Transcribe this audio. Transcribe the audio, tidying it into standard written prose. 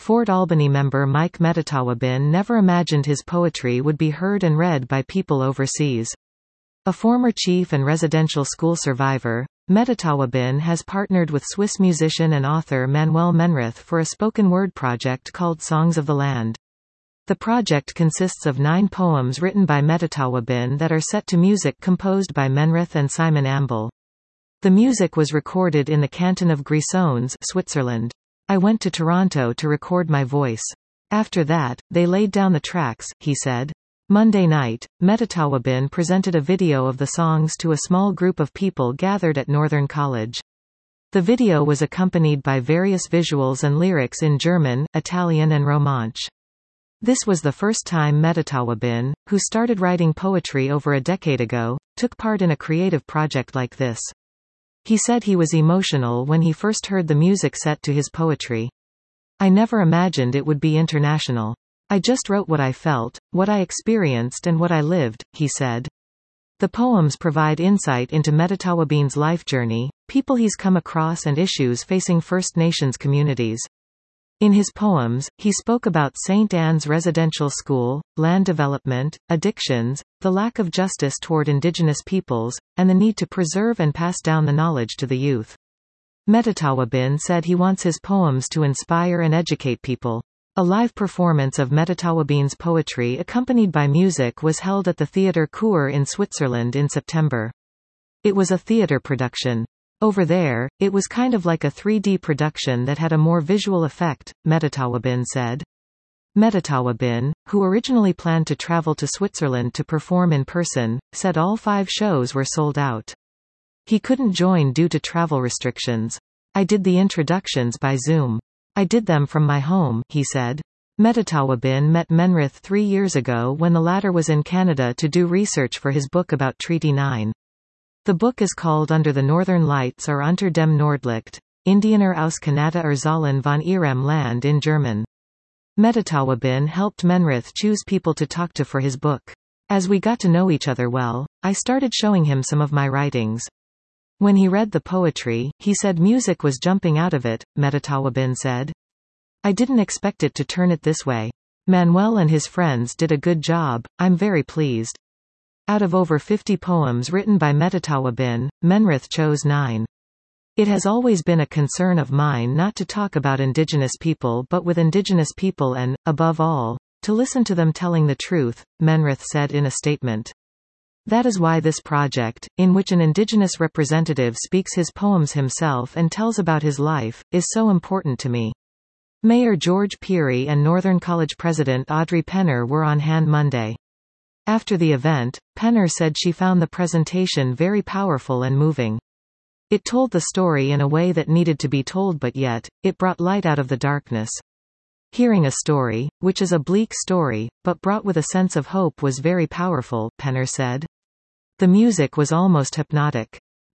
Fort Albany member Mike Metatawabin never imagined his poetry would be heard and read by people overseas. A former chief and residential school survivor, Metatawabin has partnered with Swiss musician and author Manuel Menrith for a spoken-word project called Songs of the Land. The project consists of 9 poems written by Metatawabin that are set to music composed by Menrith and Simon Amble. The music was recorded in the canton of Grisons, Switzerland. I went to Toronto to record my voice. After that, they laid down the tracks, he said. Monday night, Metatawabin presented a video of the songs to a small group of people gathered at Northern College. The video was accompanied by various visuals and lyrics in German, Italian and Romansh. This was the first time Metatawabin, who started writing poetry over a decade ago, took part in a creative project like this. He said he was emotional when he first heard the music set to his poetry. I never imagined it would be international. I just wrote what I felt, what I experienced and what I lived, he said. The poems provide insight into Metatawabin's life journey, people he's come across and issues facing First Nations communities. In his poems, he spoke about St. Anne's Residential School, land development, addictions, the lack of justice toward Indigenous peoples, and the need to preserve and pass down the knowledge to the youth. Metatawabin said he wants his poems to inspire and educate people. A live performance of Metatawabin's poetry accompanied by music was held at the Theatre Chur in Switzerland in September. It was a theatre production. Over there, it was kind of like a 3D production that had a more visual effect, Metatawabin said. Metatawabin, who originally planned to travel to Switzerland to perform in person, said all 5 shows were sold out. He couldn't join due to travel restrictions. I did the introductions by Zoom. I did them from my home, he said. Metatawabin met Menrith 3 years ago when the latter was in Canada to do research for his book about Treaty 9. The book is called Under the Northern Lights or Unter dem Nordlicht, Indianer aus Kanada Zahlen von ihrem Land in German. Metatawabin helped Menrith choose people to talk to for his book. As we got to know each other well, I started showing him some of my writings. When he read the poetry, he said music was jumping out of it, Metatawabin said. I didn't expect it to turn it this way. Manuel and his friends did a good job, I'm very pleased. Out of over 50 poems written by Metatawabin, Menrith chose 9. It has always been a concern of mine not to talk about Indigenous people but with Indigenous people and, above all, to listen to them telling the truth, Menrith said in a statement. That is why this project, in which an Indigenous representative speaks his poems himself and tells about his life, is so important to me. Mayor George Pirie and Northern College President Audrey Penner were on hand Monday. After the event, Penner said she found the presentation very powerful and moving. It told the story in a way that needed to be told but yet, it brought light out of the darkness. Hearing a story, which is a bleak story, but brought with a sense of hope was very powerful, Penner said. The music was almost hypnotic.